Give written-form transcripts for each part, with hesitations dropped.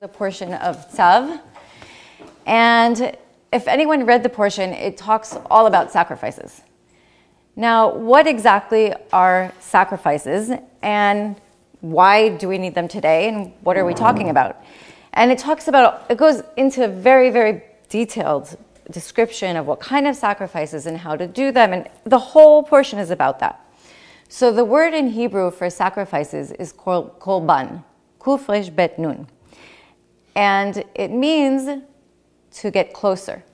The portion of Tzav. And if anyone read the portion, it talks all about sacrifices. Now, what exactly are sacrifices, and why do we need them today, and what are we talking about? And it goes into a very, very detailed description of what kind of sacrifices and how to do them, and the whole portion is about that. So the word in Hebrew for sacrifices is korban, kuf resh bet nun. And it means to get closer.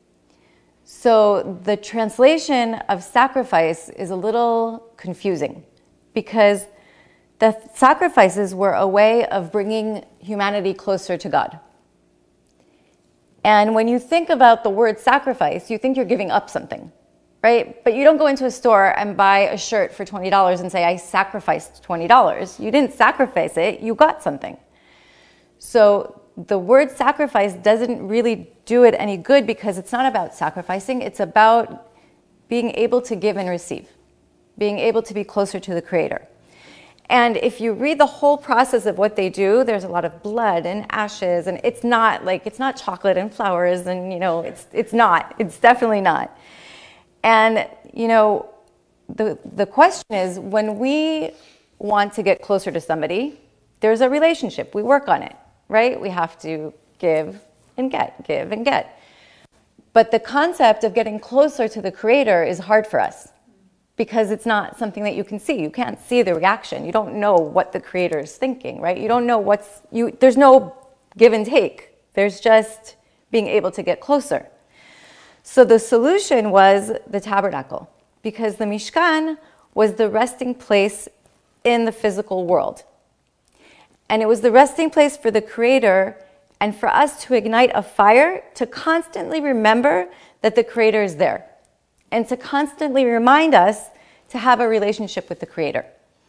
So the translation of sacrifice is a little confusing because the sacrifices were a way of bringing humanity closer to God. And when you think about the word sacrifice, you think you're giving up something, right? But you don't go into a store and buy a shirt for $20 and say, I sacrificed $20. You didn't sacrifice it, you got something. So the word sacrifice doesn't really do it any good because it's not about sacrificing. It's about being able to give and receive, being able to be closer to the Creator. And if you read the whole process of what they do, there's a lot of blood and ashes, and it's not chocolate and flowers, and it's definitely not. And the question is, when we want to get closer to somebody, there's a relationship. We work on it. Right? We have to give and get. But the concept of getting closer to the Creator is hard for us because it's not something that you can see. You can't see the reaction. You don't know what the Creator is thinking, right? You don't know there's no give and take. There's just being able to get closer. So the solution was the tabernacle because the Mishkan was the resting place in the physical world. And it was the resting place for the Creator and for us to ignite a fire to constantly remember that the Creator is there and to constantly remind us to have a relationship with the Creator.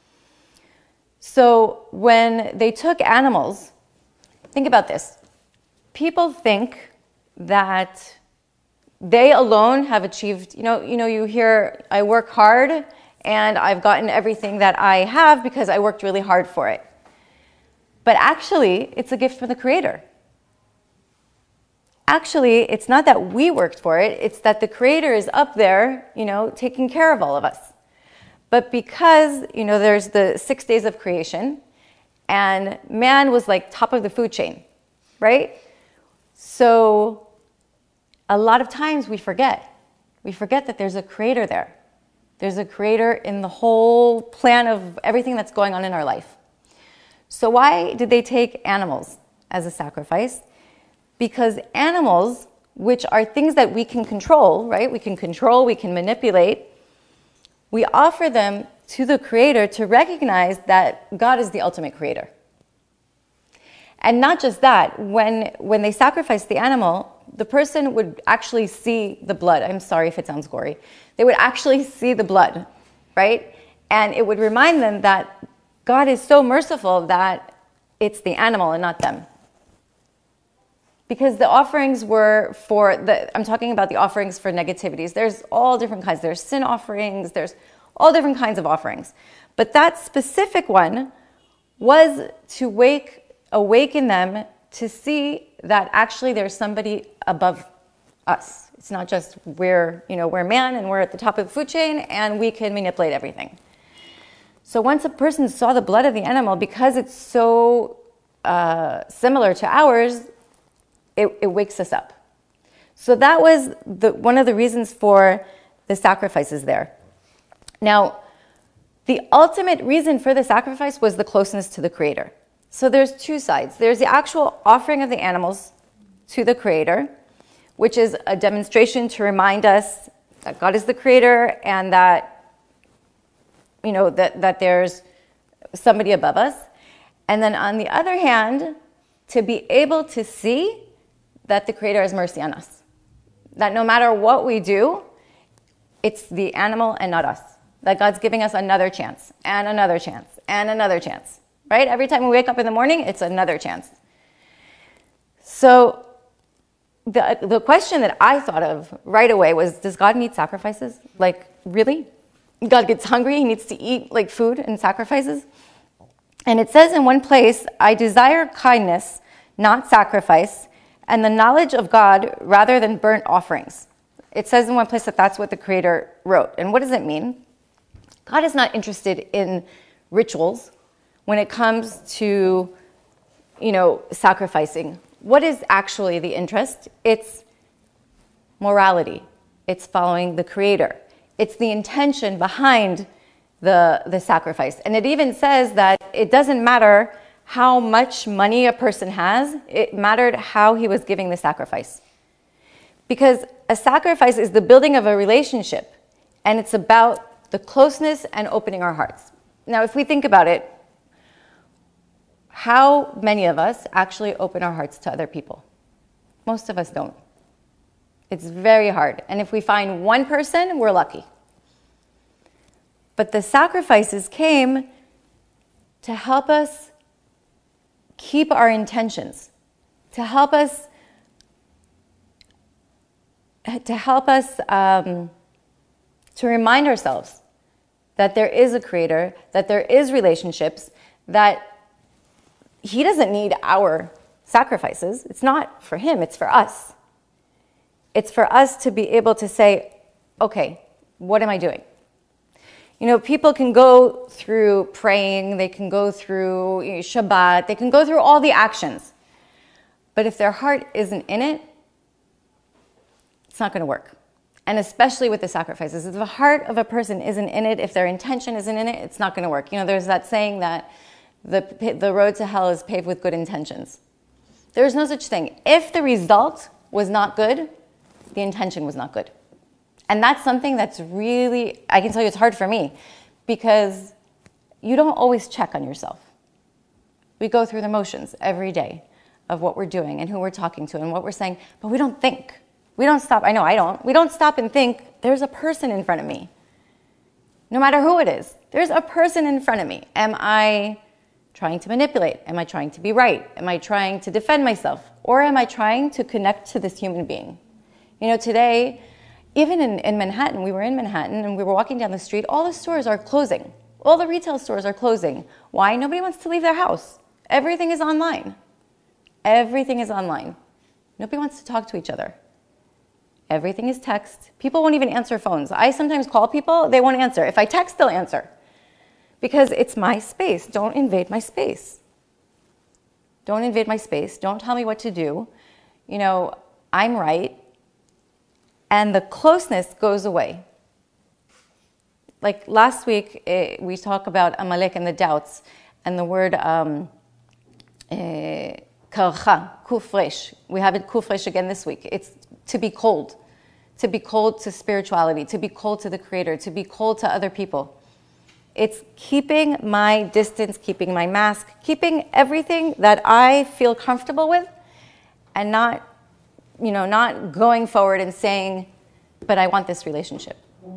So when they took animals, think about this. People think that they alone have achieved, you hear, I work hard and I've gotten everything that I have because I worked really hard for it. But actually, it's a gift from the Creator. Actually, it's not that we worked for it, it's that the Creator is up there, taking care of all of us. But because, there's the 6 days of creation, and man was like top of the food chain, right? So a lot of times we forget. We forget that there's a Creator there. There's a Creator in the whole plan of everything that's going on in our life. So why did they take animals as a sacrifice? Because animals, which are things that we can control, right? We can manipulate. We offer them to the Creator to recognize that God is the ultimate Creator. And not just that, when they sacrificed the animal, the person would actually see the blood. I'm sorry if it sounds gory. They would actually see the blood, right? And it would remind them that God is so merciful that it's the animal and not them. Because the offerings were I'm talking about the offerings for negativities. There's all different kinds. There's sin offerings. There's all different kinds of offerings. But that specific one was to awaken them to see that actually there's somebody above us. It's not just we're man and we're at the top of the food chain and we can manipulate everything. So once a person saw the blood of the animal, because it's so similar to ours, it wakes us up. So that was one of the reasons for the sacrifices there. Now, the ultimate reason for the sacrifice was the closeness to the Creator. So there's two sides. There's the actual offering of the animals to the Creator, which is a demonstration to remind us that God is the Creator and that that there's somebody above us. And then on the other hand, to be able to see that the Creator has mercy on us. That no matter what we do, it's the animal and not us. That God's giving us another chance, and another chance, and another chance. Right? Every time we wake up in the morning, it's another chance. So the question that I thought of right away was, does God need sacrifices? Like, really? God gets hungry, he needs to eat like food and sacrifices? And it says in one place, I desire kindness, not sacrifice, and the knowledge of God rather than burnt offerings. It says in one place that that's what the Creator wrote. And what does it mean? God is not interested in rituals when it comes to, sacrificing. What is actually the interest? It's morality. It's following the Creator. It's the intention behind the sacrifice. And it even says that it doesn't matter how much money a person has, it mattered how he was giving the sacrifice. Because a sacrifice is the building of a relationship, and it's about the closeness and opening our hearts. Now, if we think about it, how many of us actually open our hearts to other people? Most of us don't. It's very hard. And if we find one person, we're lucky. But the sacrifices came to help us keep our intentions, to help us to remind ourselves that there is a Creator, that there is relationships, that He doesn't need our sacrifices. It's not for Him, it's for us. It's for us to be able to say, okay, what am I doing? People can go through praying, they can go through Shabbat, they can go through all the actions. But if their heart isn't in it, it's not going to work. And especially with the sacrifices. If the heart of a person isn't in it, if their intention isn't in it, it's not going to work. There's that saying that the road to hell is paved with good intentions. There's no such thing. If the result was not good, the intention was not good. And that's something that's really, I can tell you it's hard for me, because you don't always check on yourself. We go through the motions every day of what we're doing and who we're talking to and what we're saying, but we don't think. We don't stop. I know I don't. We don't stop and think, there's a person in front of me. No matter who it is, there's a person in front of me. Am I trying to manipulate? Am I trying to be right? Am I trying to defend myself? Or am I trying to connect to this human being? Today, even in Manhattan, we were in Manhattan and we were walking down the street, all the stores are closing. All the retail stores are closing. Why? Nobody wants to leave their house. Everything is online. Everything is online. Nobody wants to talk to each other. Everything is text. People won't even answer phones. I sometimes call people, they won't answer. If I text, they'll answer. Because it's my space. Don't invade my space. Don't invade my space. Don't tell me what to do. I'm right. And the closeness goes away. Like last week, we talked about Amalek and the doubts, and the word karcha, kufresh. We have it kufresh again this week. It's to be cold to spirituality, to be cold to the Creator, to be cold to other people. It's keeping my distance, keeping my mask, keeping everything that I feel comfortable with, and not going forward and saying, but I want this relationship.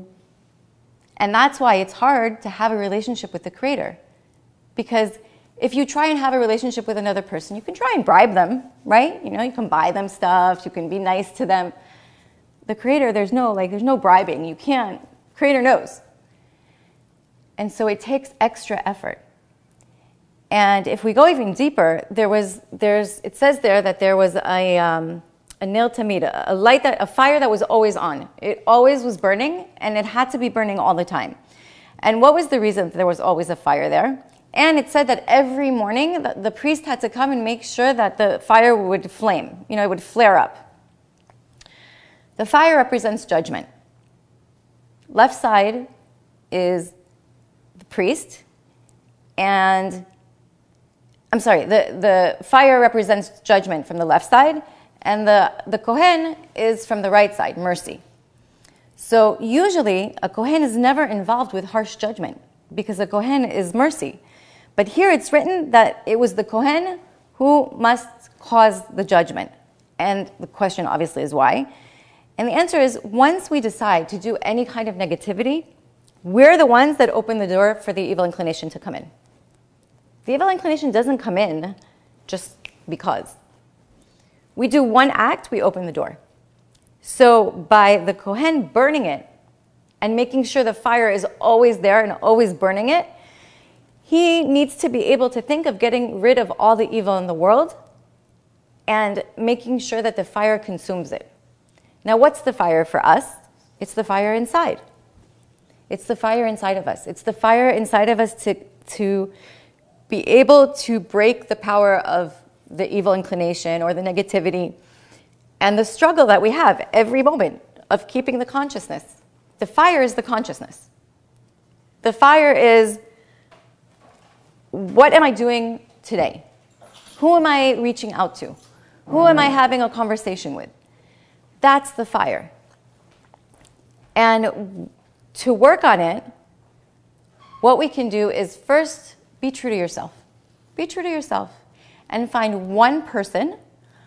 And that's why it's hard to have a relationship with the Creator. Because if you try and have a relationship with another person, you can try and bribe them, right? You can buy them stuff, you can be nice to them. The Creator, there's no bribing. You can't. Creator knows. And so it takes extra effort. And if we go even deeper, it says there that there was a nil tamid, a fire that was always on. It always was burning, and it had to be burning all the time. And what was the reason that there was always a fire there? And it said that every morning the priest had to come and make sure that the fire would flame. It would flare up. The fire represents judgment. Left side is the priest, and the fire represents judgment from the left side, and the Kohen is from the right side, mercy. So usually a Kohen is never involved with harsh judgment because a Kohen is mercy. But here it's written that it was the Kohen who must cause the judgment. And the question obviously is why. And the answer is, once we decide to do any kind of negativity, we're the ones that open the door for the evil inclination to come in. The evil inclination doesn't come in just because. We do one act, we open the door. So by the Kohen burning it and making sure the fire is always there and always burning it, he needs to be able to think of getting rid of all the evil in the world and making sure that the fire consumes it. Now, what's the fire for us? It's the fire inside. It's the fire inside of us. It's the fire inside of us to be able to break the power of the evil inclination or the negativity and the struggle that we have every moment of keeping the consciousness. The fire is the consciousness. The fire is, what am I doing today? Who am I reaching out to? Who am I having a conversation with? That's the fire. And to work on it, what we can do is first be true to yourself. Be true to yourself and find one person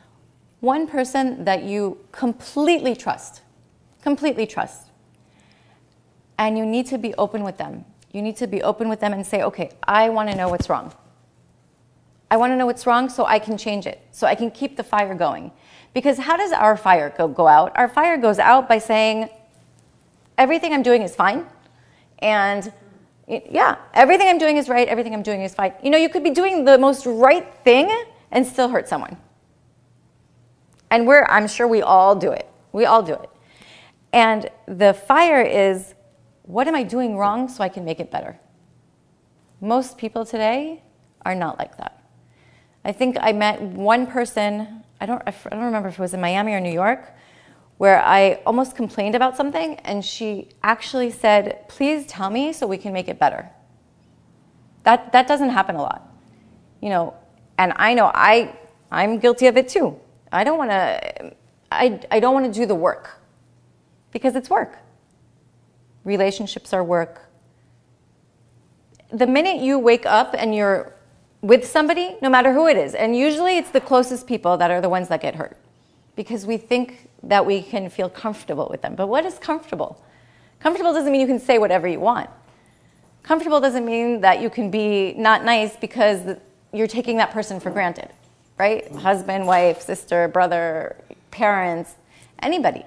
that you completely trust. Completely trust. And you need to be open with them. You need to be open with them and say, okay, I want to know what's wrong. I want to know what's wrong so I can change it, so I can keep the fire going. Because how does our fire go out? Our fire goes out by saying, everything I'm doing is fine. And yeah, everything I'm doing is right, everything I'm doing is fine. You know, you could be doing the most right thing and still hurt someone. And I'm sure we all do it. We all do it. And the fire is, what am I doing wrong so I can make it better? Most people today are not like that. I think I met one person, I don't remember if it was in Miami or New York, where I almost complained about something, and she actually said, please tell me so we can make it better. That doesn't happen a lot. You know, and I know I'm guilty of it too. I don't want to do the work because it's work. Relationships are work. The minute you wake up and you're with somebody, no matter who it is, and usually it's the closest people that are the ones that get hurt because we think that we can feel comfortable with them. But what is comfortable? Comfortable doesn't mean you can say whatever you want. Comfortable doesn't mean that you can be not nice because you're taking that person for granted, right? Husband, wife, sister, brother, parents, anybody.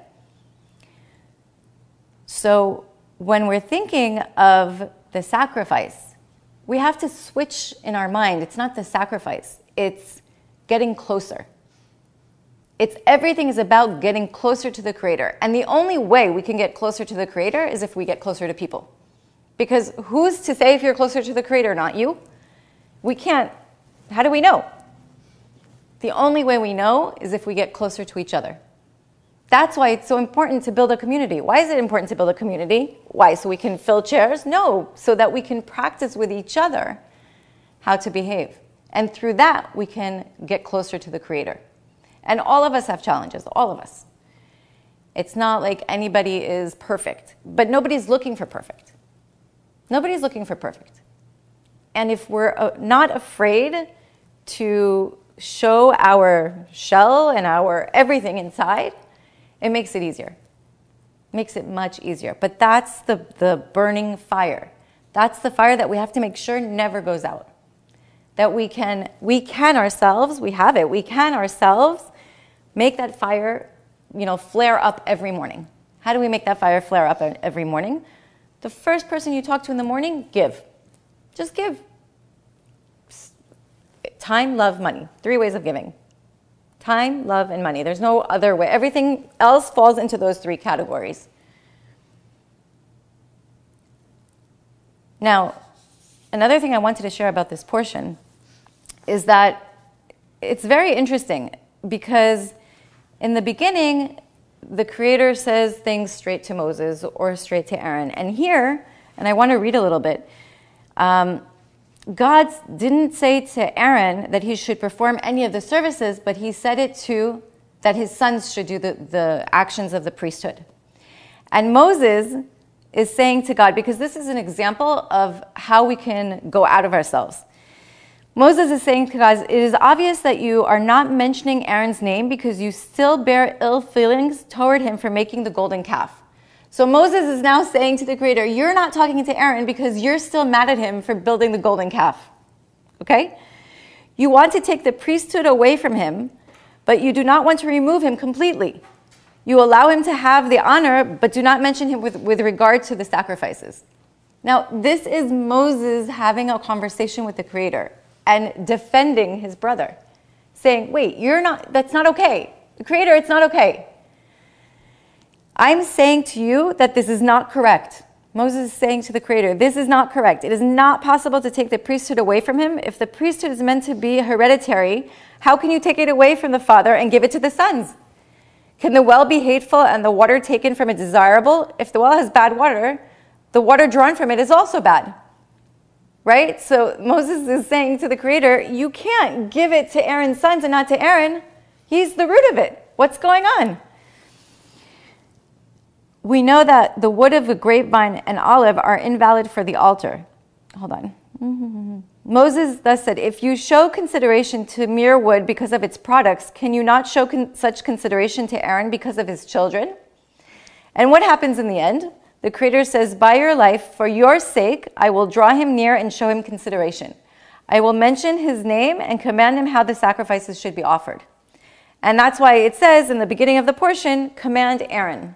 So when we're thinking of the sacrifice, we have to switch in our mind. It's not the sacrifice. It's getting closer. Everything is about getting closer to the Creator. And the only way we can get closer to the Creator is if we get closer to people. Because who's to say if you're closer to the Creator, not you? We can't. How do we know? The only way we know is if we get closer to each other. That's why it's so important to build a community. Why is it important to build a community? Why? So we can fill chairs? No, so that we can practice with each other how to behave. And through that, we can get closer to the Creator. And all of us have challenges, all of us. It's not like anybody is perfect, but nobody's looking for perfect. Nobody's looking for perfect. And if we're not afraid to show our shell and our everything inside, it makes it easier. It makes it much easier. But that's the burning fire. That's the fire that we have to make sure never goes out. That we can ourselves, we have it, we can ourselves make that fire, flare up every morning. How do we make that fire flare up every morning? The first person you talk to in the morning, give. Just give. Time, love, money. 3 ways of giving. Time, love, and money. There's no other way. Everything else falls into those 3 categories. Now, another thing I wanted to share about this portion is that it's very interesting because in the beginning, the Creator says things straight to Moses or straight to Aaron. And here, and I want to read a little bit, God didn't say to Aaron that he should perform any of the services, but he said that his sons should do the actions of the priesthood. And Moses is saying to God, because this is an example of how we can go out of ourselves. Moses is saying to God, it is obvious that you are not mentioning Aaron's name because you still bear ill feelings toward him for making the golden calf. So Moses is now saying to the Creator, you're not talking to Aaron because you're still mad at him for building the golden calf. Okay? You want to take the priesthood away from him, but you do not want to remove him completely. You allow him to have the honor, but do not mention him with regard to the sacrifices. Now, this is Moses having a conversation with the Creator and defending his brother, saying, wait, that's not okay. The Creator, it's not okay. I'm saying to you that this is not correct. Moses is saying to the Creator, this is not correct. It is not possible to take the priesthood away from him. If the priesthood is meant to be hereditary, how can you take it away from the father and give it to the sons? Can the well be hateful and the water taken from it desirable? If the well has bad water, the water drawn from it is also bad. Right? So Moses is saying to the Creator, you can't give it to Aaron's sons and not to Aaron. He's the root of it. What's going on? We know that the wood of the grapevine and olive are invalid for the altar. Hold on. Moses thus said, if you show consideration to mere wood because of its products, can you not show such consideration to Aaron because of his children? And what happens in the end? The Creator says, by your life, for your sake, I will draw him near and show him consideration. I will mention his name and command him how the sacrifices should be offered. And that's why it says in the beginning of the portion, command Aaron.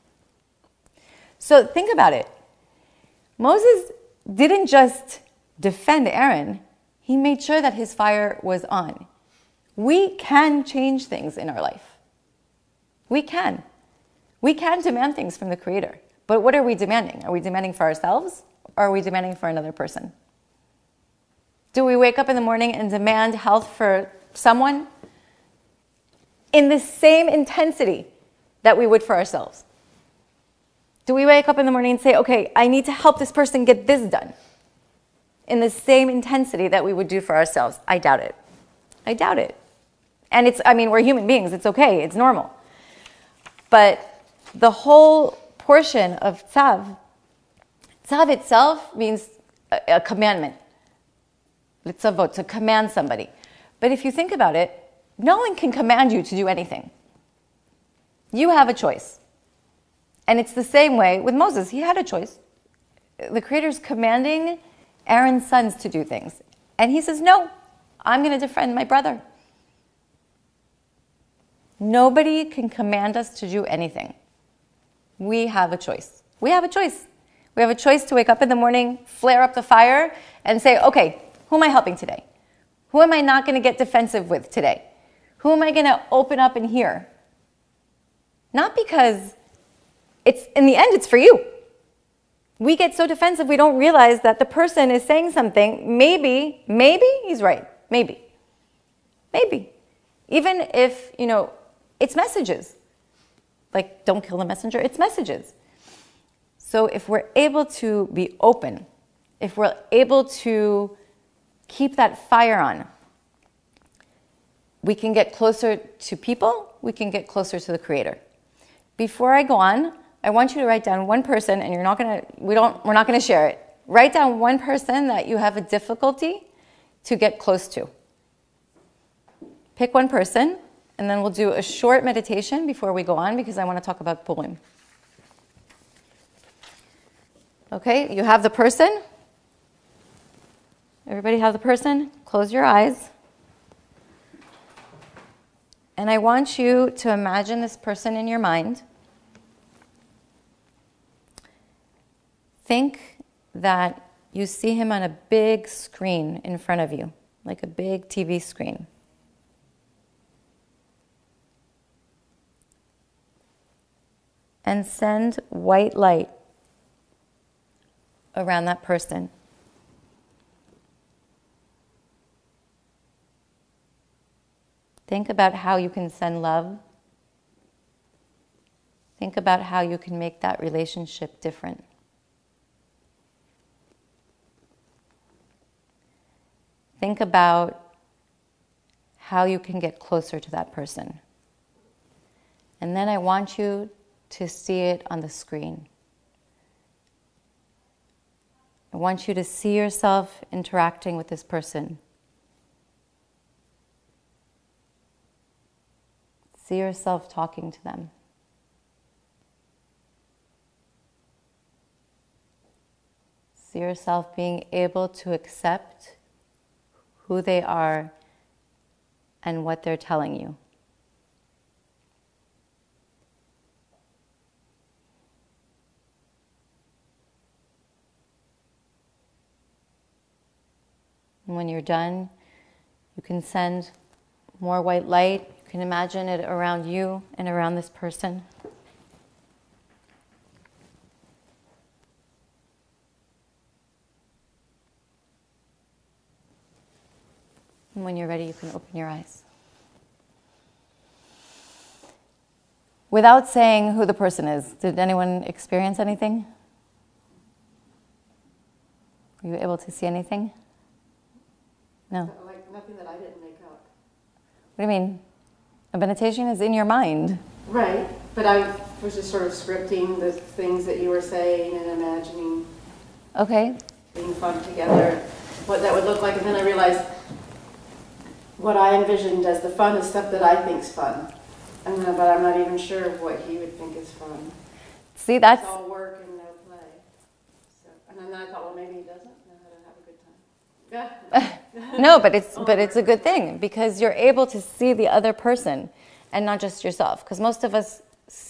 So think about it. Moses didn't just defend Aaron. He made sure that his fire was on. We can change things in our life. We can. We can demand things from the Creator. But what are we demanding? Are we demanding for ourselves or are we demanding for another person? Do we wake up in the morning and demand health for someone in the same intensity that we would for ourselves? Do we wake up in the morning and say, okay, I need to help this person get this done in the same intensity that we would do for ourselves? I doubt it. I doubt it. And we're human beings. It's okay. It's normal. But the whole portion of tzav itself means a commandment. Litzavot, to command somebody. But if you think about it, no one can command you to do anything. You have a choice. And it's the same way with Moses. He had a choice. The Creator's commanding Aaron's sons to do things. And he says, no, I'm going to defend my brother. Nobody can command us to do anything. We have a choice. We have a choice. We have a choice to wake up in the morning, flare up the fire, and say, okay, who am I helping today? Who am I not going to get defensive with today? Who am I going to open up and hear? Not because in the end, it's for you. We get so defensive, we don't realize that the person is saying something. Maybe he's right. Maybe. Even if, it's messages. Like, don't kill the messenger, it's messages. So if we're able to be open, if we're able to keep that fire on, we can get closer to people, we can get closer to the Creator. Before I go on, I want you to write down one person, and we're not gonna share it. Write down one person that you have a difficulty to get close to. Pick one person, and then we'll do a short meditation before we go on because I want to talk about Purim. Okay, you have the person. Everybody have the person? Close your eyes. And I want you to imagine this person in your mind. Think that you see him on a big screen in front of you, like a big TV screen. And send white light around that person. Think about how you can send love. Think about how you can make that relationship different. Think about how you can get closer to that person. And then I want you to see it on the screen. I want you to see yourself interacting with this person. See yourself talking to them. See yourself being able to accept who they are and what they're telling you. And when you're done, you can send More white light. You can imagine it around you and around this person. And when you're ready, you can open your eyes. Without saying who the person is, did anyone experience anything? Were you able to see anything? No. Like nothing that I didn't make up. What do you mean? A meditation is in your mind. Right, but I was just sort of scripting the things that you were saying and imagining. Okay. Being fun together, what that would look like, and then I realized what I envisioned as the fun is stuff that I think's fun, but I'm not even sure what he would think is fun. See, that's... It's all work and no play. So, and then I thought, well, maybe he doesn't know how to have a good time. Yeah. No, but it's a good thing because you're able to see the other person and not just yourself. Because most of us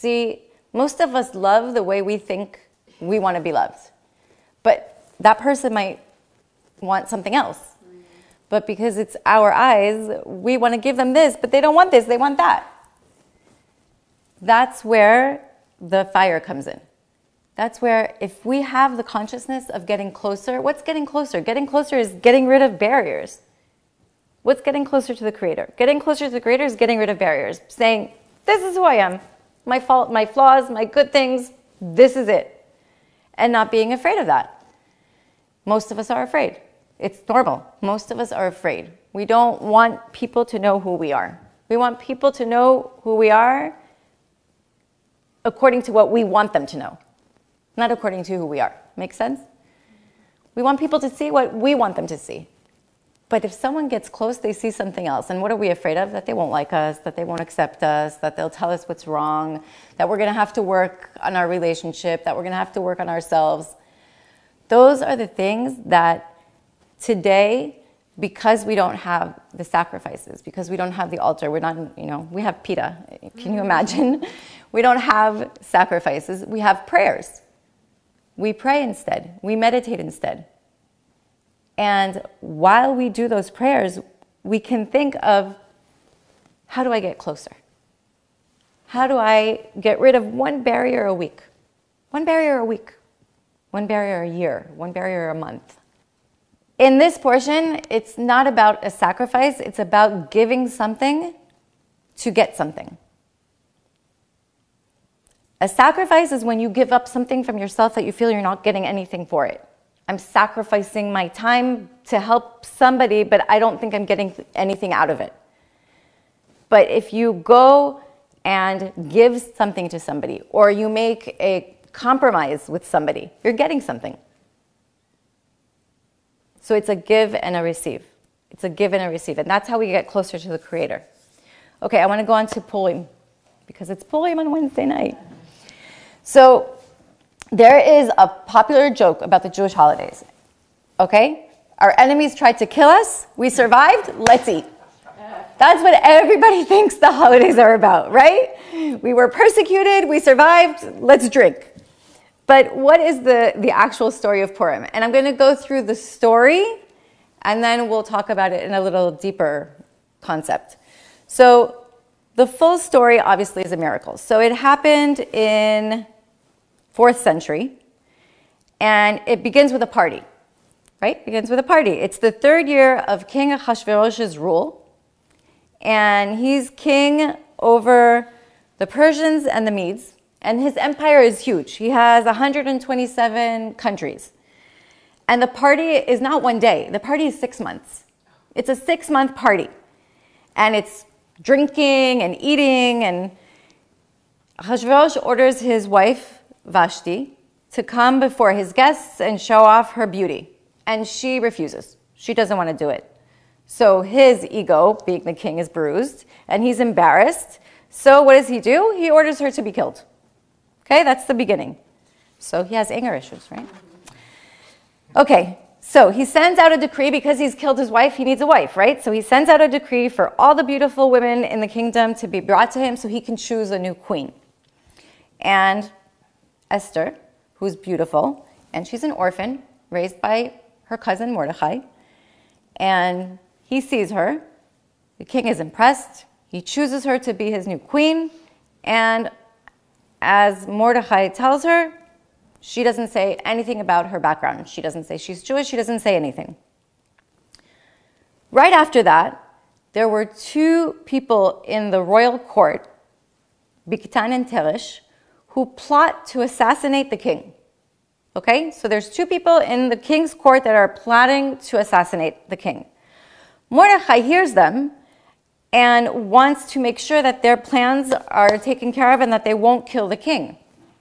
love the way we think we want to be loved. But that person might want something else. But because it's our eyes, we want to give them this, but they don't want this, they want that. That's where the fire comes in. That's where if we have the consciousness of getting closer, what's getting closer? Getting closer is getting rid of barriers. What's getting closer to the Creator? Getting closer to the Creator is getting rid of barriers. Saying, this is who I am. My fault, my flaws, my good things, this is it. And not being afraid of that. Most of us are afraid. It's normal. Most of us are afraid. We don't want people to know who we are. We want people to know who we are according to what we want them to know, not according to who we are. Make sense? We want people to see what we want them to see. But if someone gets close, they see something else. And what are we afraid of? That they won't like us, that they won't accept us, that they'll tell us what's wrong, that we're going to have to work on our relationship, that we're going to have to work on ourselves. Those are the things that today, because we don't have the sacrifices, because we don't have the altar, we're not, we have pita. Can you imagine? We don't have sacrifices. We have prayers. We pray instead. We meditate instead. And while we do those prayers, we can think of, how do I get closer? How do I get rid of one barrier a week? One barrier a week. One barrier a year. One barrier a month. In this portion, it's not about a sacrifice. It's about giving something to get something. A sacrifice is when you give up something from yourself that you feel you're not getting anything for it. I'm sacrificing my time to help somebody, but I don't think I'm getting anything out of it. But if you go and give something to somebody, or you make a compromise with somebody, you're getting something. So it's a give and a receive. It's a give and a receive. And that's how we get closer to the Creator. Okay, I want to go on to Purim, because it's Purim on Wednesday night. So there is a popular joke about the Jewish holidays. Okay? Our enemies tried to kill us. We survived. Let's eat. That's what everybody thinks the holidays are about, right? We were persecuted. We survived. Let's drink. But what is the actual story of Purim? And I'm going to go through the story, and then we'll talk about it in a little deeper concept. So the full story, obviously, is a miracle. So it happened in 4th century, and it begins with a party, right? It begins with a party. It's the 3rd year of King Ahasuerus's rule, and he's king over the Persians and the Medes. And his empire is huge. He has 127 countries. And the party is not one day. The party is 6 months. It's a 6-month party. And it's drinking and eating. And Ahasuerus orders his wife, Vashti, to come before his guests and show off her beauty. And she refuses. She doesn't want to do it. So his ego, being the king, is bruised. And he's embarrassed. So what does he do? He orders her to be killed. Okay, that's the beginning. So he has anger issues, right? Okay, so he sends out a decree because he's killed his wife. He needs a wife, right? So he sends out a decree for all the beautiful women in the kingdom to be brought to him so he can choose a new queen. And Esther, who's beautiful, and she's an orphan, raised by her cousin Mordechai, and he sees her, The king is impressed. He chooses her to be his new queen. And as Mordechai tells her, she doesn't say anything about her background. She doesn't say she's Jewish. She doesn't say anything. Right after that, there were two people in the royal court, Bigtan and Teresh, who plot to assassinate the king. Okay? So there's two people in the king's court that are plotting to assassinate the king. Mordechai hears them and wants to make sure that their plans are taken care of and that they won't kill the king.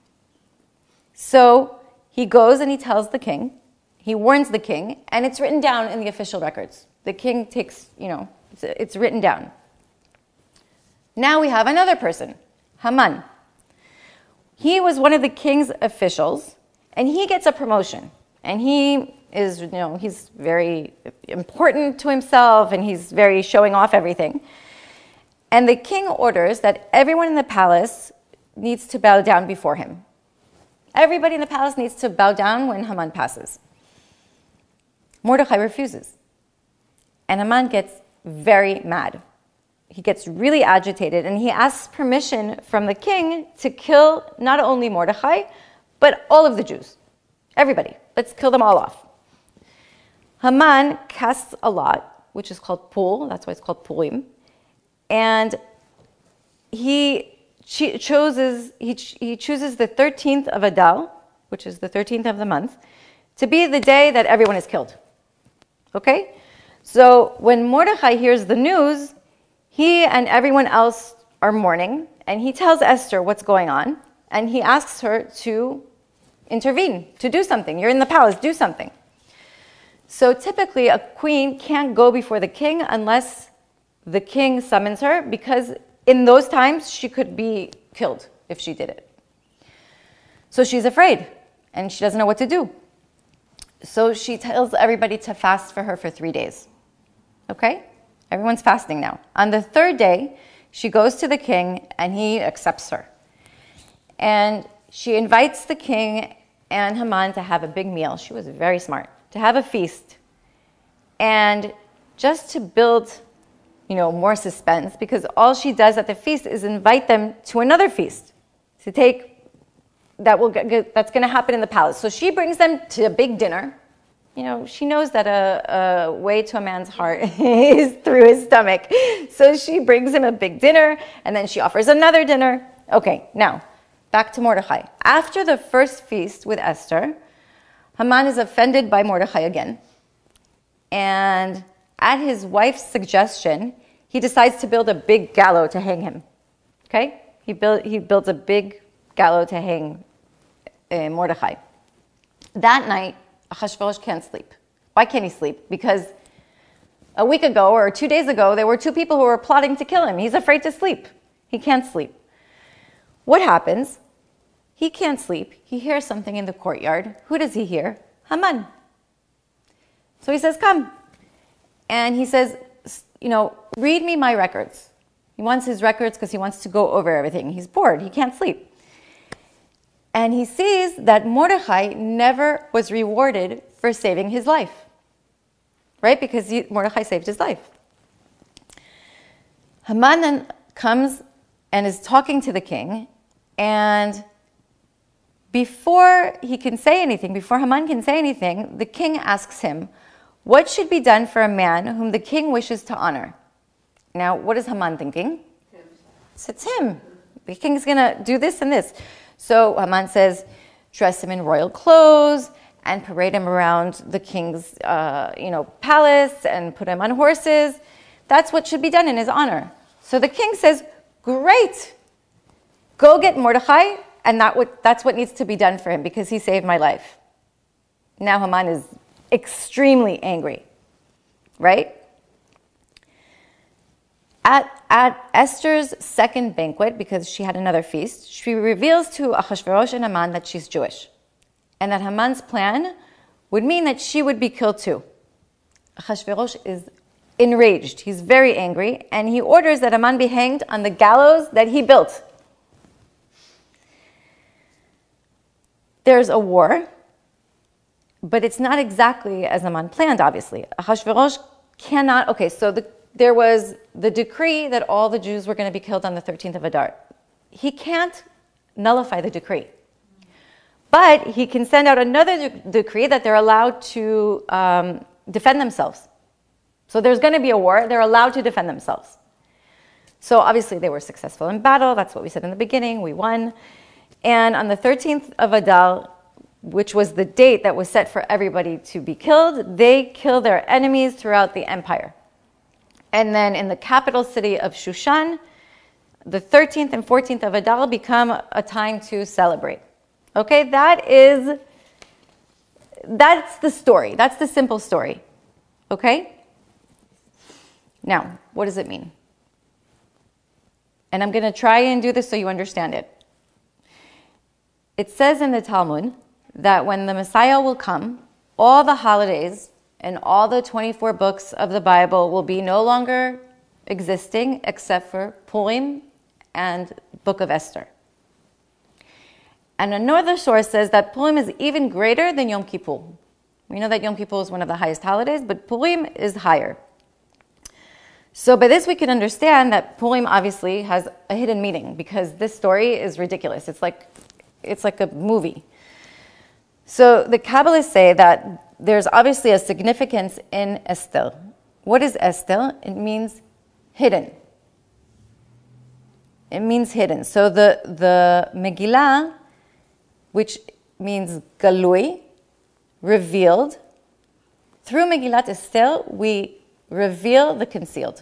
So he goes and he tells the king, he warns the king, and it's written down in the official records. The king takes, it's written down. Now we have another person, Haman. He was one of the king's officials, and he gets a promotion. And he is, he's very important to himself, and he's very showing off everything. And the king orders that everyone in the palace needs to bow down before him. Everybody in the palace needs to bow down when Haman passes. Mordechai refuses. And Haman gets very mad. He gets really agitated, and he asks permission from the king to kill not only Mordechai, but all of the Jews. Everybody. Let's kill them all off. Haman casts a lot, which is called Pul. That's why it's called Purim. And he chooses the 13th of Adar, which is the 13th of the month, to be the day that everyone is killed. Okay? So when Mordechai hears the news, he and everyone else are mourning, and he tells Esther what's going on, and he asks her to intervene, to do something. You're in the palace, do something. So typically a queen can't go before the king unless the king summons her, because in those times she could be killed if she did it. So she's afraid, and she doesn't know what to do. So she tells everybody to fast for her for 3 days. Okay? Everyone's fasting now. On the third day, she goes to the king, and he accepts her. And she invites the king and Haman to have a big meal. She was very smart. To have a feast. And just to build, more suspense, because all she does at the feast is invite them to another feast that's going to happen in the palace. So she brings them to a big dinner. She knows that a way to a man's heart is through his stomach. So she brings him a big dinner, and then she offers another dinner. Okay, now, back to Mordechai. After the first feast with Esther, Haman is offended by Mordechai again. And at his wife's suggestion, he decides to build a big gallows to hang him. Okay? He builds a big gallows to hang Mordechai. That night, Ahasuerus can't sleep. Why can't he sleep? Because a week ago or 2 days ago, there were two people who were plotting to kill him. He's afraid to sleep. He can't sleep. What happens? He can't sleep. He hears something in the courtyard. Who does he hear? Haman. So he says, come. And he says, read me my records. He wants his records because he wants to go over everything. He's bored. He can't sleep. And he sees that Mordechai never was rewarded for saving his life. Right? Because Mordechai saved his life. Haman then comes and is talking to the king, and before he can say anything, before Haman can say anything, the king asks him, what should be done for a man whom the king wishes to honor? Now, what is Haman thinking? It's him. The king's going to do this and this. So Haman says, dress him in royal clothes and parade him around the king's, palace and put him on horses. That's what should be done in his honor. So the king says, great. Go get Mordechai, and that's what needs to be done for him because he saved my life. Now Haman is extremely angry, right? At Esther's second banquet, because she had another feast, she reveals to Ahasuerus and Haman that she's Jewish, and that Haman's plan would mean that she would be killed too. Ahasuerus is enraged. He's very angry, and he orders that Haman be hanged on the gallows that he built. There's a war, but it's not exactly as Haman planned, obviously. Ahasuerus cannot... Okay, so there was the decree that all the Jews were going to be killed on the 13th of Adar. He can't nullify the decree. But he can send out another decree that they're allowed to defend themselves. So there's going to be a war. They're allowed to defend themselves. So obviously they were successful in battle. That's what we said in the beginning. We won. And on the 13th of Adar, which was the date that was set for everybody to be killed, they kill their enemies throughout the empire. And then in the capital city of Shushan, the 13th and 14th of Adar become a time to celebrate. Okay, that's the story. That's the simple story. Okay? Now, what does it mean? And I'm going to try and do this so you understand it. It says in the Talmud that when the Messiah will come, all the holidays and all the 24 books of the Bible will be no longer existing except for Purim and Book of Esther. And another source says that Purim is even greater than Yom Kippur. We know that Yom Kippur is one of the highest holidays, but Purim is higher. So by this we can understand that Purim obviously has a hidden meaning, because this story is ridiculous. It's like a movie. So the Kabbalists say that there's obviously a significance in Esther. What is Esther? It means hidden. It means hidden. So the Megillah, which means galui, revealed. Through Megillat Esther, we reveal the concealed.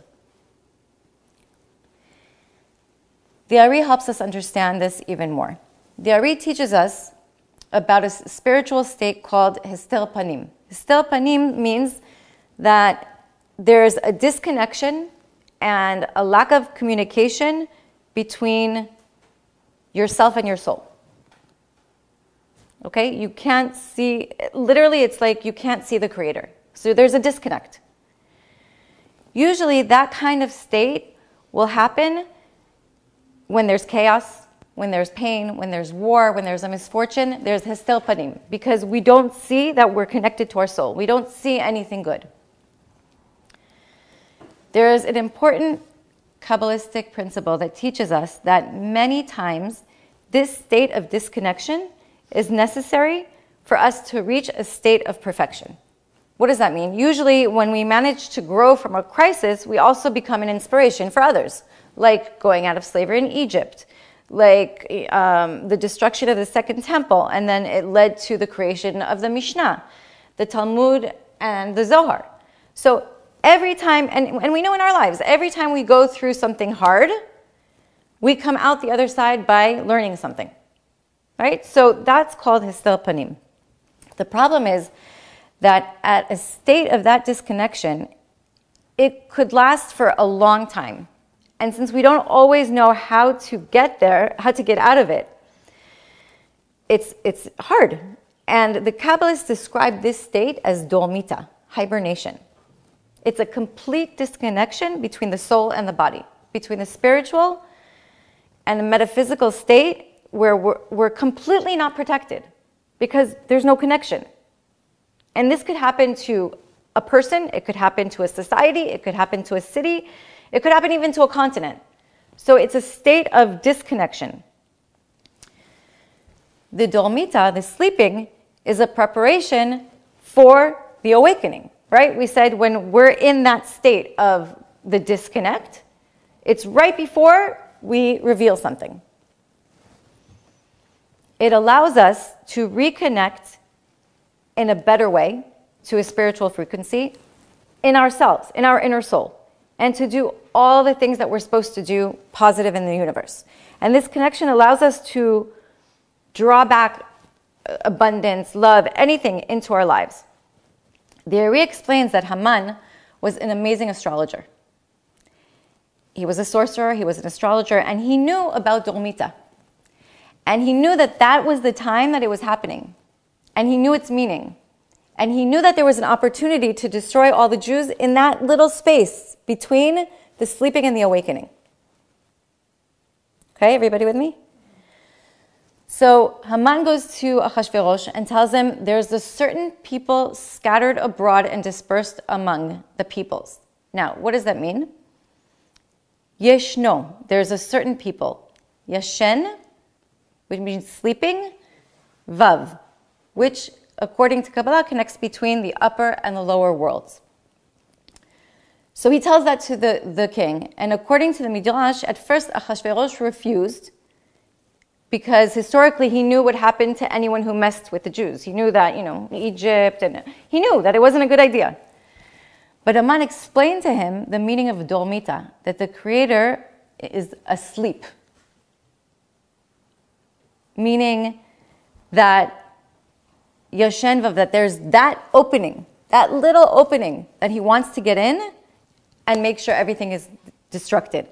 The Ari helps us understand this even more. The Ari teaches us about a spiritual state called Hester Panim. Hester Panim means that there's a disconnection and a lack of communication between yourself and your soul. Okay? You can't see, literally it's like you can't see the Creator. So there's a disconnect. Usually that kind of state will happen when there's chaos, when there's pain, when there's war, when there's a misfortune. There's Hester Panim, because we don't see that we're connected to our soul. We don't see anything good. There is an important Kabbalistic principle that teaches us that many times this state of disconnection is necessary for us to reach a state of perfection. What does that mean? Usually when we manage to grow from a crisis, we also become an inspiration for others, like going out of slavery in Egypt, like the destruction of the Second Temple, and then it led to the creation of the Mishnah, the Talmud, and the Zohar. So every time, and we know in our lives, every time we go through something hard, we come out the other side by learning something, right? So that's called Hester Panim. The problem is that at a state of that disconnection, it could last for a long time. And since we don't always know how to get there, how to get out of it, it's hard. And the Kabbalists describe this state as dormita, hibernation. It's a complete disconnection between the soul and the body, between the spiritual and the metaphysical state, where we're completely not protected because there's no connection. And this could happen to a person, it could happen to a society, it could happen to a city, it could happen even to a continent. So it's a state of disconnection. The dormita, the sleeping, is a preparation for the awakening, right? We said when we're in that state of the disconnect, it's right before we reveal something. It allows us to reconnect in a better way to a spiritual frequency in ourselves, in our inner soul, and to do all the things that we're supposed to do positive in the universe. And this connection allows us to draw back abundance, love, anything into our lives. The Ari explains that Haman was an amazing astrologer. He was a sorcerer, he was an astrologer, and he knew about Dormita. And he knew that that was the time that it was happening. And he knew its meaning. And he knew that there was an opportunity to destroy all the Jews in that little space between the sleeping and the awakening. Okay, everybody with me? So Haman goes to Ahasuerus and tells him there's a certain people scattered abroad and dispersed among the peoples. Now, what does that mean? Yeshno, there's a certain people. Yashen, which means sleeping. Vav, which, according to Kabbalah, connects between the upper and the lower worlds. So he tells that to the king. And according to the Midrash, at first Achashverosh refused because historically he knew what happened to anyone who messed with the Jews. He knew that, Egypt, and he knew that it wasn't a good idea. But Haman explained to him the meaning of Dormita, that the Creator is asleep. Meaning that Yashen Vav, that there's that opening, that little opening that he wants to get in and make sure everything is destructed.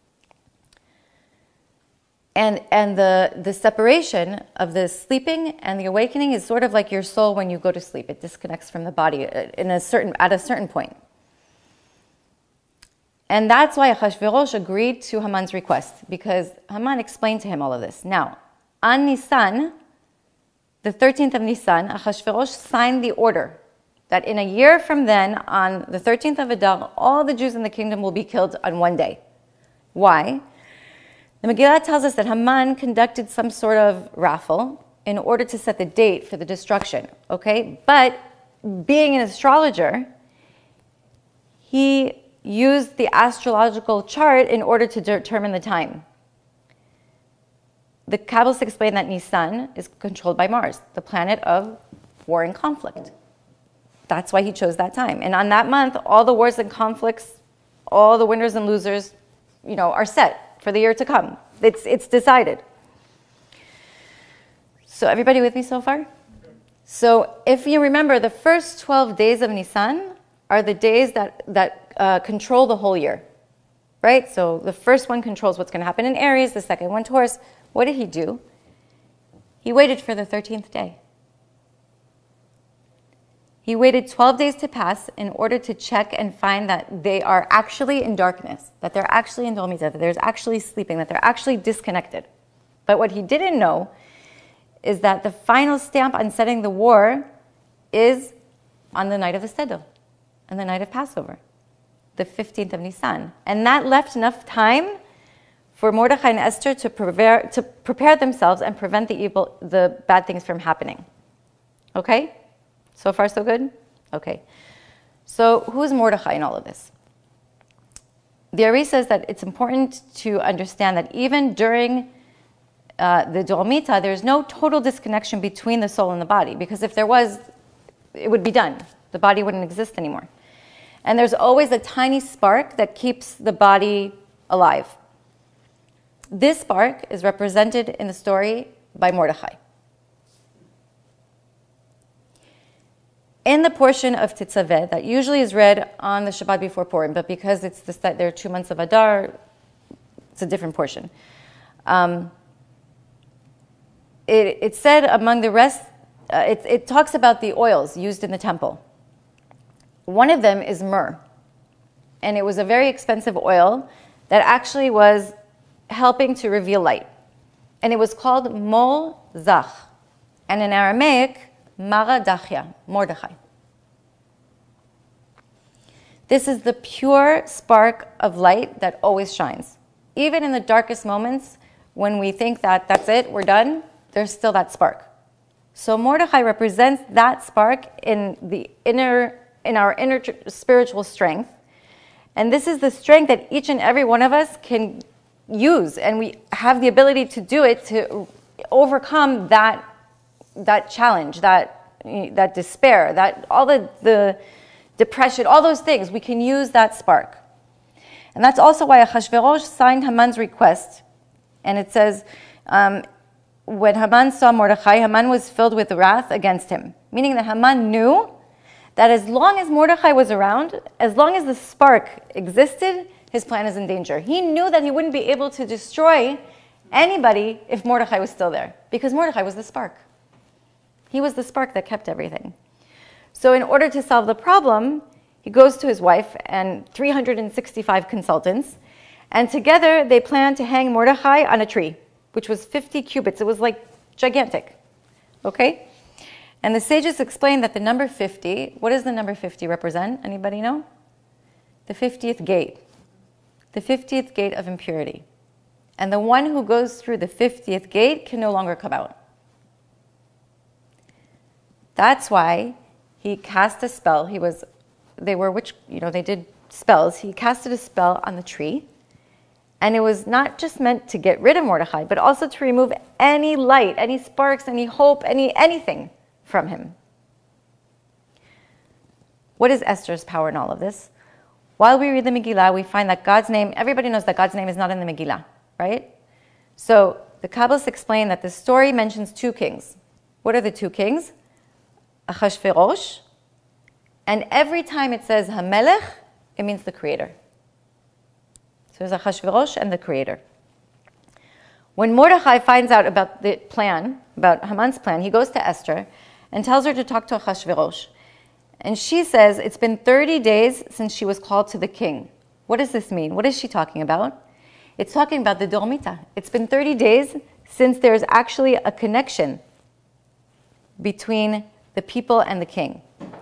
And the separation of the sleeping and the awakening is sort of like your soul when you go to sleep. It disconnects from the body at a certain point. And that's why Achashverosh agreed to Haman's request, because Haman explained to him all of this. Now, on Nisan, the 13th of Nisan, Achashverosh signed the order that in a year from then, on the 13th of Adar, all the Jews in the kingdom will be killed on one day. Why? The Megillah tells us that Haman conducted some sort of raffle in order to set the date for the destruction, okay? But being an astrologer, he used the astrological chart in order to determine the time. The Kabbalists explain that Nisan is controlled by Mars, the planet of war and conflict. That's why he chose that time. And on that month, all the wars and conflicts, all the winners and losers, are set for the year to come. It's decided. So everybody with me so far? So if you remember, the first 12 days of Nisan are the days that control the whole year, right? So the first one controls what's going to happen in Aries, the second one Taurus. What did he do? He waited for the 13th day. He waited 12 days to pass in order to check and find that they are actually in darkness, that they're actually in Dormita, that there's actually sleeping, that they're actually disconnected. But what he didn't know is that the final stamp on setting the war is on the night of the Seder, on the night of Passover, the 15th of Nisan. And that left enough time for Mordechai and Esther to prepare themselves and prevent the bad things from happening. Okay? So far, so good? Okay. So who's Mordechai in all of this? The Ari says that it's important to understand that even during the Dormita, there's no total disconnection between the soul and the body, because if there was, it would be done. The body wouldn't exist anymore. And there's always a tiny spark that keeps the body alive. This spark is represented in the story by Mordechai. In the portion of Tetzaveh that usually is read on the Shabbat before Purim, but because there are 2 months of Adar, it's a different portion. It said among the rest, it talks about the oils used in the temple. One of them is myrrh, and it was a very expensive oil that actually was helping to reveal light. And it was called Mol Zach, and in Aramaic, Maradachia, Mordechai. This is the pure spark of light that always shines. Even in the darkest moments, when we think that that's it, we're done, there's still that spark. So Mordechai represents that spark in our inner spiritual strength. And this is the strength that each and every one of us can use. And we have the ability to do it, to overcome that challenge, that despair, that all the depression, all those things, we can use that spark. And that's also why Achashverosh signed Haman's request. And it says, when Haman saw Mordechai, Haman was filled with wrath against him. Meaning that Haman knew that as long as Mordechai was around, as long as the spark existed, his plan is in danger. He knew that he wouldn't be able to destroy anybody if Mordechai was still there, because Mordechai was the spark. He was the spark that kept everything. So in order to solve the problem, he goes to his wife and 365 consultants, and together they plan to hang Mordechai on a tree, which was 50 cubits. It was like gigantic. Okay? And the sages explain that the number 50, what does the number 50 represent? Anybody know? the 50th gate. The 50th gate of impurity. And the one who goes through the 50th gate can no longer come out. That's why he cast a spell. They did spells. He casted a spell on the tree. And it was not just meant to get rid of Mordechai, but also to remove any light, any sparks, any hope, anything from him. What is Esther's power in all of this? While we read the Megillah, we find that God's name, everybody knows that God's name is not in the Megillah, right? So the Kabbalists explain that the story mentions two kings. What are the two kings? Achashverosh. And every time it says Hamelech, it means the creator. So there's Achashverosh and the creator. When Mordechai finds out about the plan, about Haman's plan, he goes to Esther and tells her to talk to Achashverosh. And she says, it's been 30 days since she was called to the king. What does this mean? What is she talking about? It's talking about the Dormita. It's been 30 days since there's actually a connection between the people and the king.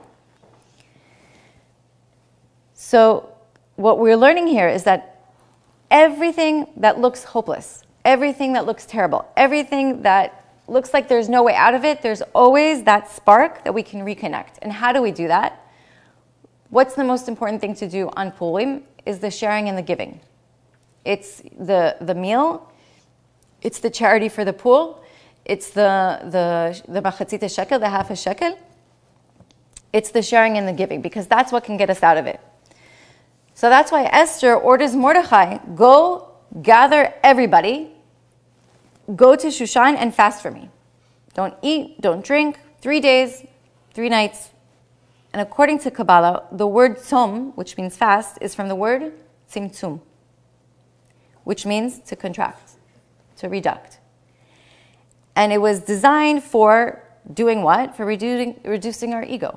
So what we're learning here is that everything that looks hopeless, everything that looks terrible, everything that looks like there's no way out of it, there's always that spark that we can reconnect. And how do we do that? What's the most important thing to do on Purim is the sharing and the giving. It's the meal, it's the charity for the poor, it's the machatzit shekel, the half a shekel. It's the sharing and the giving, because that's what can get us out of it. So that's why Esther orders Mordechai, go gather everybody, go to Shushan and fast for me. Don't eat, don't drink, 3 days, 3 nights. And according to Kabbalah, the word tzom, which means fast, is from the word tzimtzum, which means to contract, to reduct. And it was designed for doing what? For reducing our ego,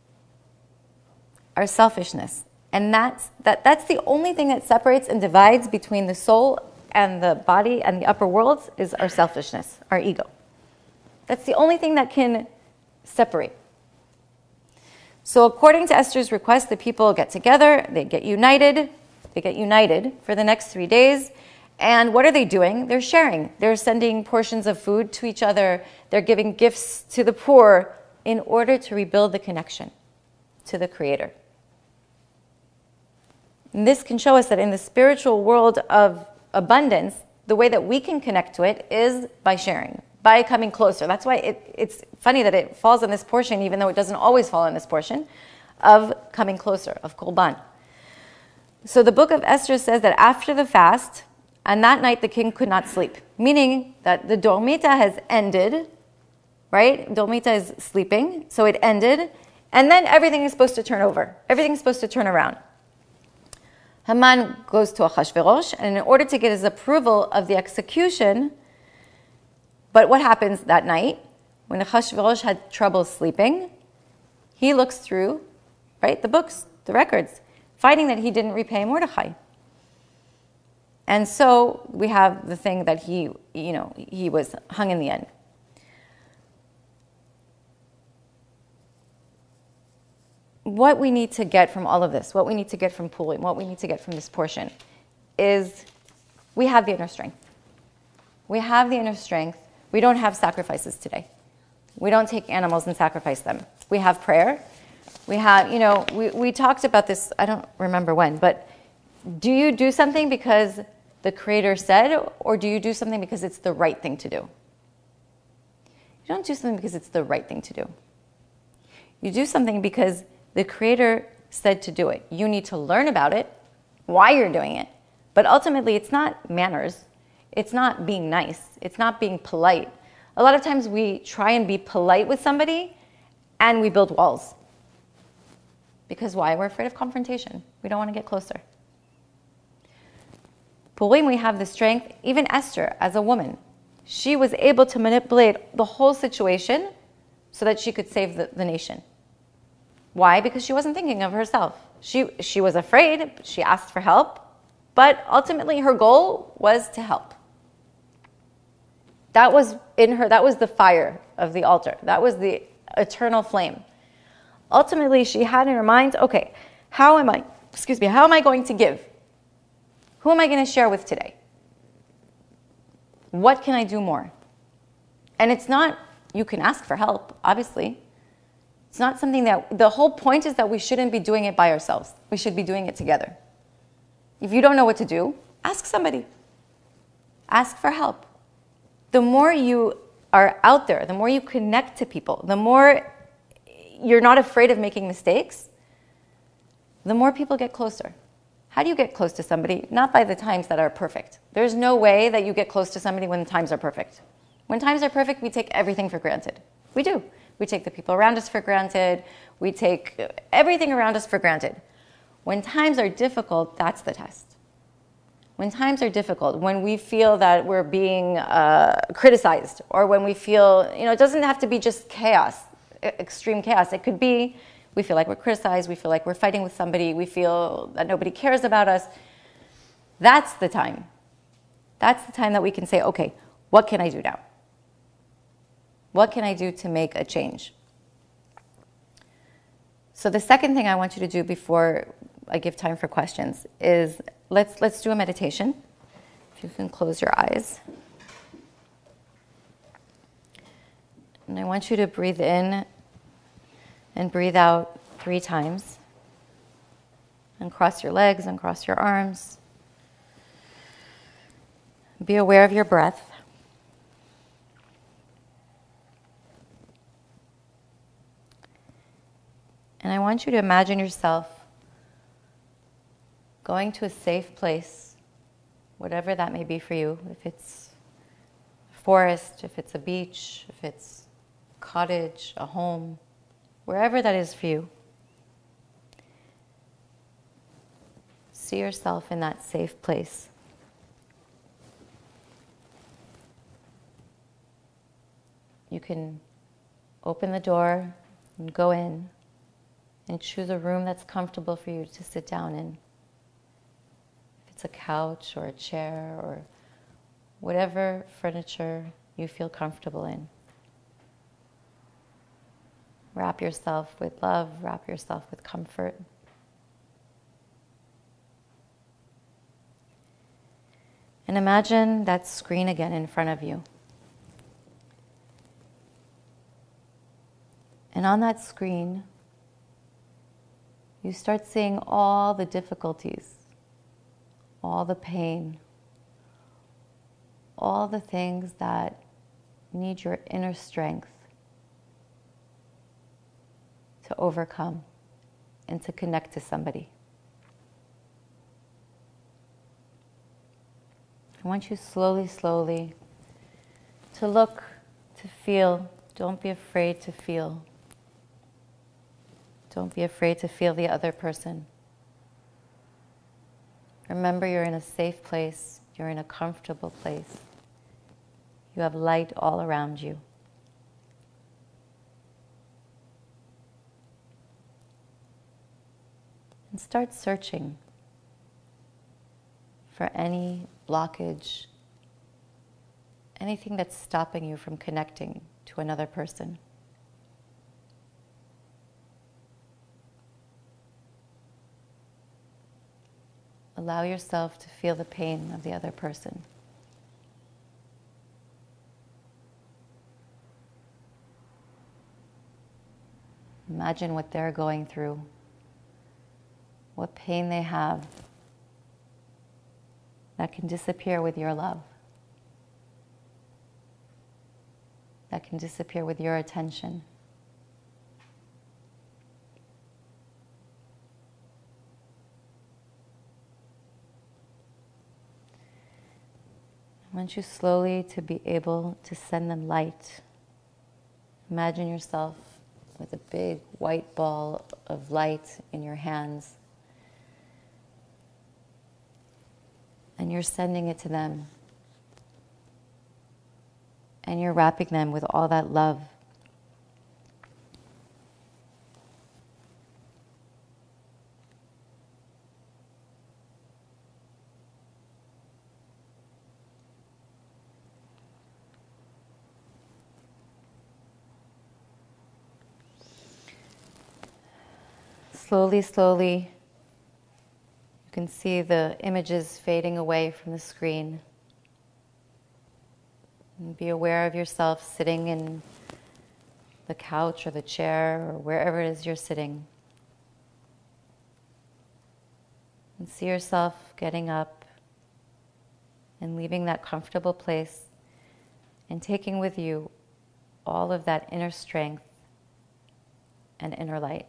our selfishness. And that's the only thing that separates and divides between the soul and the body and the upper worlds is our selfishness, our ego. That's the only thing that can separate. So according to Esther's request, the people get together, they get united for the next 3 days. And what are they doing? They're sharing. They're sending portions of food to each other. They're giving gifts to the poor in order to rebuild the connection to the Creator. And this can show us that in the spiritual world of abundance, the way that we can connect to it is by sharing, by coming closer. That's why it's funny that it falls in this portion, even though it doesn't always fall in this portion, of coming closer, of Korban. So the book of Esther says that after the fast, and that night the king could not sleep, meaning that the Dormita has ended, right? Dormita is sleeping, so it ended, and then everything is supposed to turn over. Everything's supposed to turn around. Haman goes to Achashverosh, and in order to get his approval of the execution, but what happens that night? When Achashverosh had trouble sleeping, he looks through, right, the books, the records, finding that he didn't repay Mordechai. And so we have the thing that he was hung in the end. What we need to get from all of this, what we need to get from Purim, what we need to get from this portion is we have the inner strength. We have the inner strength. We don't have sacrifices today. We don't take animals and sacrifice them. We have prayer. We have, we talked about this, I don't remember when, but do you do something because the Creator said, or do you do something because it's the right thing to do? You don't do something because it's the right thing to do. You do something because the Creator said to do it. You need to learn about it, why you're doing it. But ultimately, it's not manners. It's not being nice. It's not being polite. A lot of times we try and be polite with somebody and we build walls. Because why? We're afraid of confrontation. We don't want to get closer. Purim, we have the strength. Even Esther, as a woman, she was able to manipulate the whole situation so that she could save the nation. Why? Because she wasn't thinking of herself. She was afraid. She asked for help. But ultimately, her goal was to help. That was in her. That was the fire of the altar. That was the eternal flame. Ultimately, she had in her mind, okay, how am I how am I going to give? Who am I going to share with today? What can I do more? And it's not, you can ask for help, obviously. It's not something that, the whole point is that we shouldn't be doing it by ourselves. We should be doing it together. If you don't know what to do, ask somebody. Ask for help. The more you are out there, the more you connect to people, the more you're not afraid of making mistakes, the more people get closer. How do you get close to somebody? Not by the times that are perfect. There's no way that you get close to somebody when the times are perfect. When times are perfect, we take everything for granted. We do. We take the people around us for granted. We take everything around us for granted. When times are difficult, that's the test. When times are difficult, when we feel that we're being criticized, or when we feel, it doesn't have to be just chaos, extreme chaos. It could be we feel like we're criticized, we feel like we're fighting with somebody, we feel that nobody cares about us. That's the time. That's the time that we can say, okay, what can I do now? What can I do to make a change? So the second thing I want you to do before I give time for questions is let's do a meditation. If you can close your eyes. And I want you to breathe in and breathe out 3 times. And cross your legs and cross your arms. Be aware of your breath. And I want you to imagine yourself going to a safe place, whatever that may be for you. If it's a forest, if it's a beach, if it's a cottage, a home, wherever that is for you. See yourself in that safe place. You can open the door and go in and choose a room that's comfortable for you to sit down in. If it's a couch or a chair or whatever furniture you feel comfortable in. Wrap yourself with love, wrap yourself with comfort. And imagine that screen again in front of you. And on that screen, you start seeing all the difficulties, all the pain, all the things that need your inner strength to overcome and to connect to somebody. I want you slowly, slowly to look, to feel. Don't be afraid to feel. Don't be afraid to feel the other person. Remember, you're in a safe place. You're in a comfortable place. You have light all around you. And start searching for any blockage, anything that's stopping you from connecting to another person. Allow yourself to feel the pain of the other person. Imagine what they're going through, what pain they have that can disappear with your love, that can disappear with your attention. I want you slowly to be able to send them light. Imagine yourself with a big white ball of light in your hands. And you're sending it to them. And you're wrapping them with all that love. Slowly, slowly, can see the images fading away from the screen. And be aware of yourself sitting in the couch or the chair or wherever it is you're sitting. And see yourself getting up and leaving that comfortable place and taking with you all of that inner strength and inner light.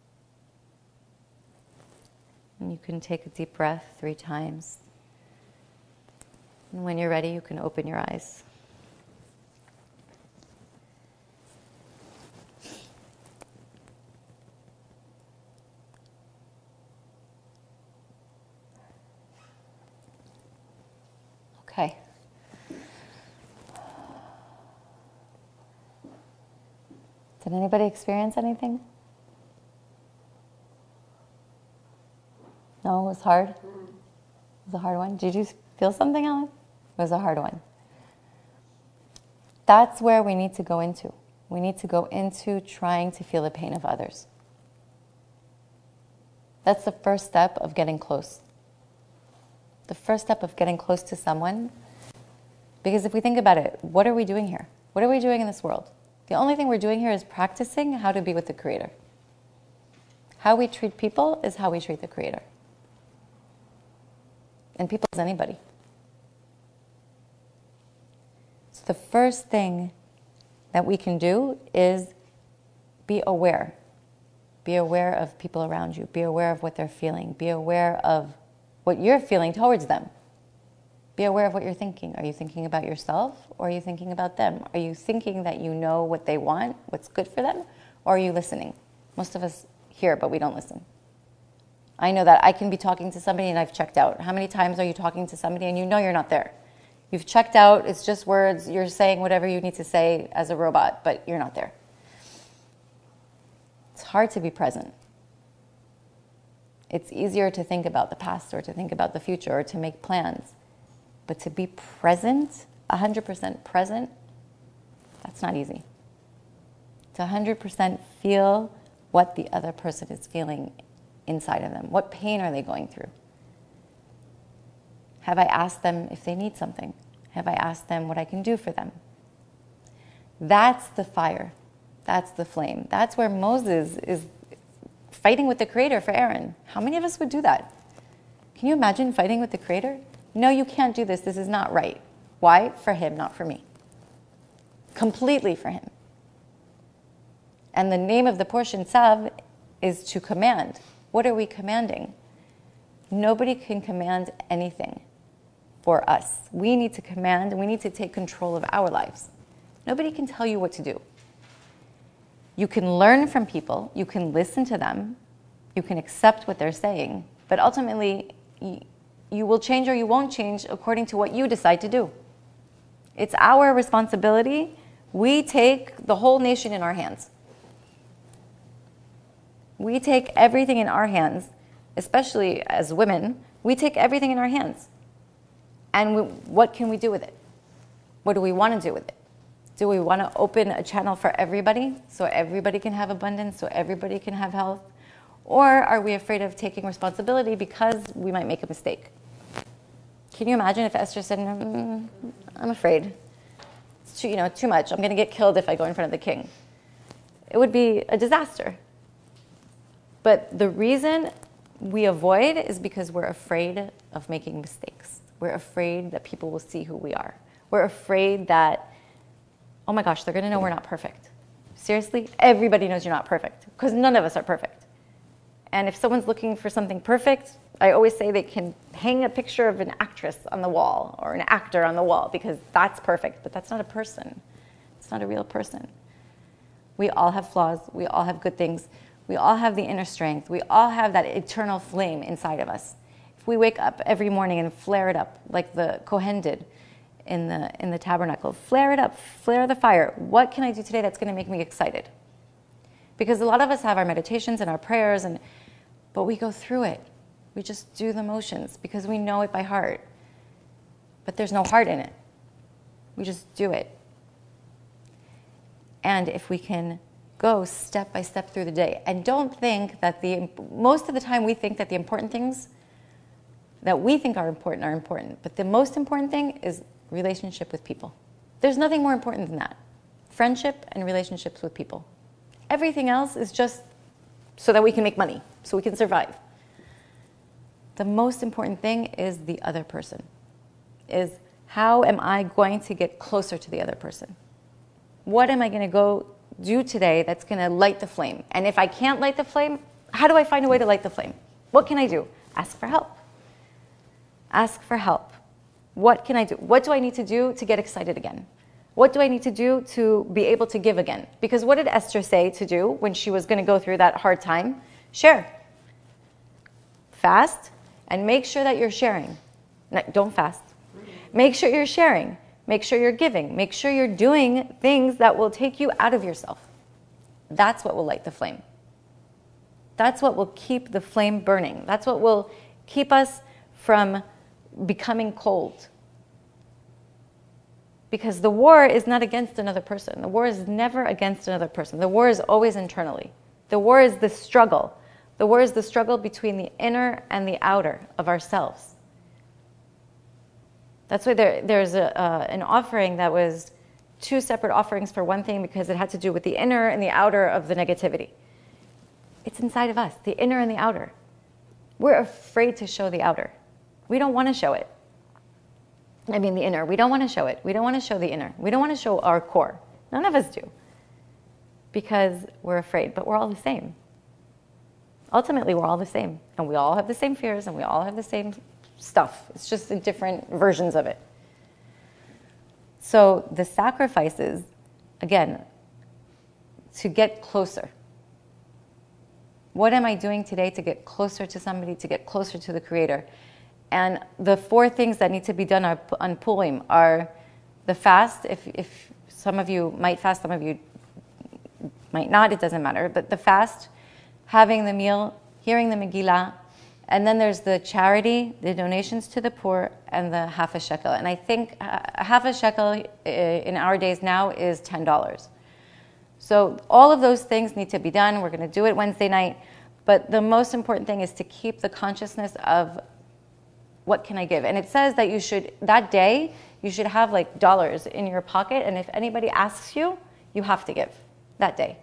And you can take a deep breath 3 times. And when you're ready, you can open your eyes. Okay. Did anybody experience anything? No, it was hard? It was a hard one. Did you feel something, Ellen? It was a hard one. That's where we need to go into. We need to go into trying to feel the pain of others. That's the first step of getting close. The first step of getting close to someone. Because if we think about it, what are we doing here? What are we doing in this world? The only thing we're doing here is practicing how to be with the Creator. How we treat people is how we treat the Creator. And people is anybody. So the first thing that we can do is be aware. Be aware of people around you. Be aware of what they're feeling. Be aware of what you're feeling towards them. Be aware of what you're thinking. Are you thinking about yourself or are you thinking about them? Are you thinking that you know what they want, what's good for them, or are you listening? Most of us hear, but we don't listen. I know that I can be talking to somebody and I've checked out. How many times are you talking to somebody and you know you're not there? You've checked out, it's just words, you're saying whatever you need to say as a robot, but you're not there. It's hard to be present. It's easier to think about the past or to think about the future or to make plans. But to be present, 100% present, that's not easy. To 100% feel what the other person is feeling inside of them. What pain are they going through? Have I asked them if they need something? Have I asked them what I can do for them? That's the fire. That's the flame. That's where Moses is fighting with the Creator for Aaron. How many of us would do that? Can you imagine fighting with the Creator? No, you can't do this. This is not right. Why? For him, not for me. Completely for him. And the name of the portion, Tzav, is to command. What are we commanding? Nobody can command anything for us. We need to command, and we need to take control of our lives. Nobody can tell you what to do. You can learn from people, you can listen to them, you can accept what they're saying, but ultimately, you will change or you won't change according to what you decide to do. It's our responsibility. We take the whole nation in our hands. We take everything in our hands, especially as women. We take everything in our hands. And what can we do with it? What do we want to do with it? Do we want to open a channel for everybody so everybody can have abundance, so everybody can have health? Or are we afraid of taking responsibility because we might make a mistake? Can you imagine if Esther said, I'm afraid. It's too much. I'm going to get killed if I go in front of the king. It would be a disaster. But the reason we avoid is because we're afraid of making mistakes. We're afraid that people will see who we are. We're afraid that, oh my gosh, they're going to know we're not perfect. Seriously? Everybody knows you're not perfect because none of us are perfect. And if someone's looking for something perfect, I always say they can hang a picture of an actress on the wall or an actor on the wall because that's perfect, but that's not a person. It's not a real person. We all have flaws. We all have good things. We all have the inner strength. We all have that eternal flame inside of us. If we wake up every morning and flare it up like the Kohen did in the tabernacle, flare it up, flare the fire. What can I do today that's going to make me excited? Because a lot of us have our meditations and our prayers, but we go through it. We just do the motions because we know it by heart. But there's no heart in it. We just do it. And if we can go step by step through the day, and don't think that most of the time we think that the important things that we think are important. But the most important thing is relationship with people. There's nothing more important than that. Friendship and relationships with people. Everything else is just so that we can make money, so we can survive. The most important thing is the other person. Is how am I going to get closer to the other person? What am I going to go do today that's going to light the flame? And if I can't light the flame, how do I find a way to light the flame? What can I do? Ask for help. Ask for help. What can I do? What do I need to do to get excited again? What do I need to do to be able to give again? Because what did Esther say to do when she was going to go through that hard time? Share. Fast and make sure that you're sharing. No, don't fast. Make sure you're sharing. Make sure you're giving. Make sure you're doing things that will take you out of yourself. That's what will light the flame. That's what will keep the flame burning. That's what will keep us from becoming cold. Because the war is not against another person. The war is never against another person. The war is always internally. The war is the struggle. The war is the struggle between the inner and the outer of ourselves. That's why there's an offering that was two separate offerings for one thing, because it had to do with the inner and the outer of the negativity. It's inside of us, the inner and the outer. We're afraid to show the outer. We don't want to show it. I mean the inner. We don't want to show it. We don't want to show the inner. We don't want to show our core. None of us do. Because we're afraid, but we're all the same. Ultimately, we're all the same. And we all have the same fears, and we all have the same stuff. It's just in different versions of it. So the sacrifices, again, to get closer. What am I doing today to get closer to somebody, to get closer to the Creator? And the 4 things that need to be done on Purim are the fast. If some of you might fast, some of you might not, it doesn't matter. But the fast, having the meal, hearing the Megillah, and then there's the charity, the donations to the poor, and the half a shekel. And I think half a shekel in our days now is $10. So all of those things need to be done. We're going to do it Wednesday night. But the most important thing is to keep the consciousness of what can I give? And it says that you should, that day, you should have like dollars in your pocket. And if anybody asks you, you have to give that day.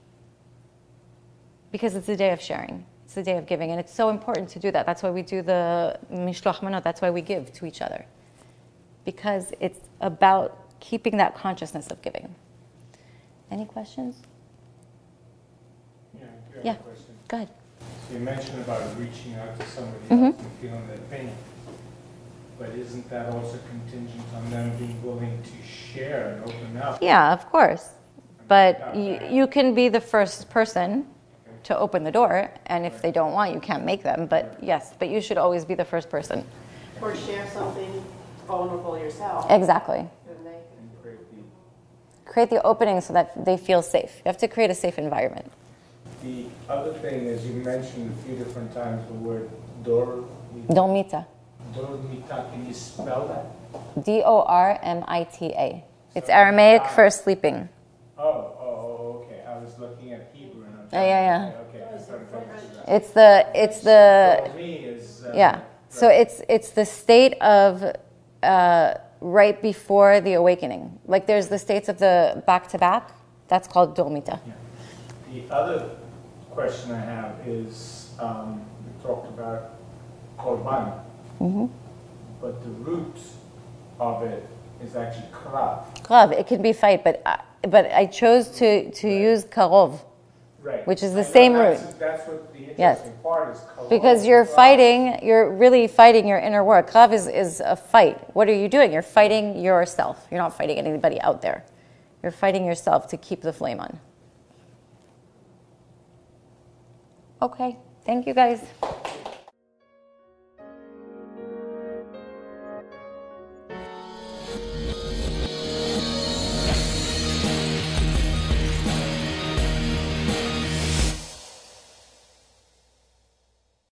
Because it's a day of sharing. It's a day of giving. And it's so important to do that. That's why we do the mishloach manot. That's why we give to each other. Because it's about keeping that consciousness of giving. Any questions? Yeah, I do have Yeah. a question. Go ahead. So you mentioned about reaching out to somebody else and feeling their pain. But isn't that also contingent on them being willing to share and open up? Yeah, of course. But you can be the first person to open the door, and if they don't want, you can't make them. But yes, but you should always be the first person. Or share something vulnerable yourself. Exactly. And they can- And Create the opening so that they feel safe. You have to create a safe environment. the other thing is, you mentioned a few different times the word dor. Dormita. Dormita, can you spell that? Dormita. It's Aramaic for sleeping. Oh, okay. I was looking at Hebrew and I'm Yeah. Okay, I'm starting to focus that. It's the Dormi is... yeah. So it's the state of right before the awakening. Like there's the states of the back to back. That's called Dormita. Yeah. The other question I have is, we talked about korban, but the root of it is actually krav. Krav. It can be fight, but I chose to use karov. Right. Which is the I know same that's- root. That's what the interesting Yes. part is. Karov, Because you're krav. you're really fighting your inner work. Krav is a fight. What are you doing? You're fighting yourself. You're not fighting anybody out there. You're fighting yourself to keep the flame on. Okay. Thank you, guys.